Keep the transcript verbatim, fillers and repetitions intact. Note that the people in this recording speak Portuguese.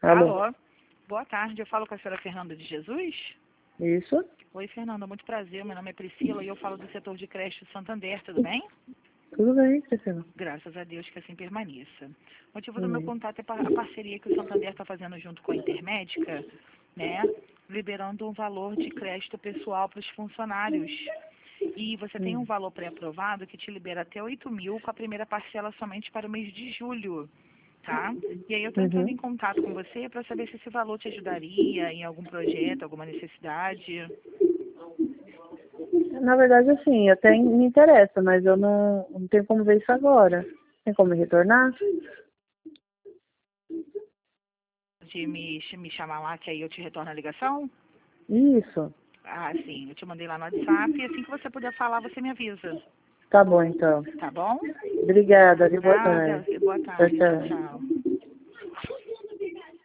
Alô? Alô, boa tarde, eu falo com a senhora Fernanda de Jesus? Isso? Oi, Fernanda, muito prazer, meu nome é Priscila e eu falo do setor de creche Santander, tudo bem? Tudo bem, Priscila? Graças a Deus que assim permaneça. O motivo do meu Amém. contato é pa- a parceria que o Santander está fazendo junto com a Intermédica, né, liberando um valor de crédito pessoal para os funcionários. E você tem um Hum. valor pré-aprovado que te libera até oito mil com a primeira parcela somente para o mês de julho, tá? E aí eu estou entrando em Uhum. contato com você para saber se esse valor te ajudaria em algum projeto, alguma necessidade. Na verdade, assim, até me interessa, mas eu não, não tenho como ver isso agora. Tem como me retornar? De me, me chamar lá, que aí eu te retorno a ligação? Isso. Ah, sim, eu te mandei lá no WhatsApp e assim que você puder falar, você me avisa, Tá bom, então. tá bom? Obrigada, viu? Boa Nada, tarde. boa Tchau, tarde, tchau, tchau. tchau.